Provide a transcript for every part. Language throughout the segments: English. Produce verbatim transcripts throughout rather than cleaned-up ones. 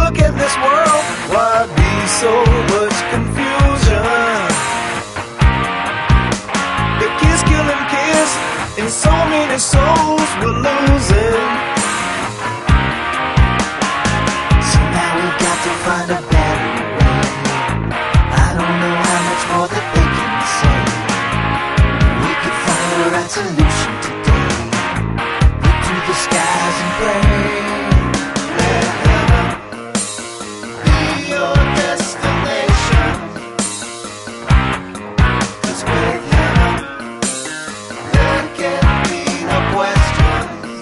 look at this world, why be so much confusion? The kids killing kids, and so many souls we're losing. So now we've got to find a better way. I don't know how much more that they can say. We could find the right solution today. Look to the skies and pray. Let heaven be your destination. 'Cause with heaven there can be no questions.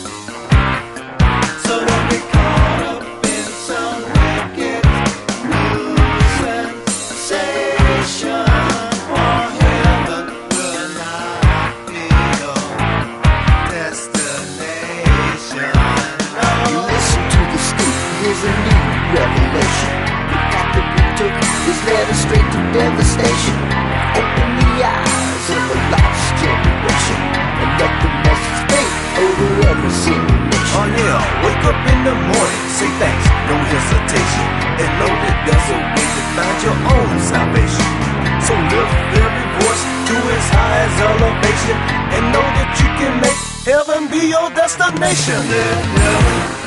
So don't be caught up in some wicked new sensation. For heaven will not be your destination. No. You listen to the scoop, here's a new revelation. The path that we took is led us straight to devastation. Open the eyes of a lost generation and let the message fade over every single nation. Oh yeah, wake up in the morning, say thanks, no hesitation, and know that there's a way to find your own salvation. So lift every voice to its highest elevation, and know that you can make heaven be your destination. Let heaven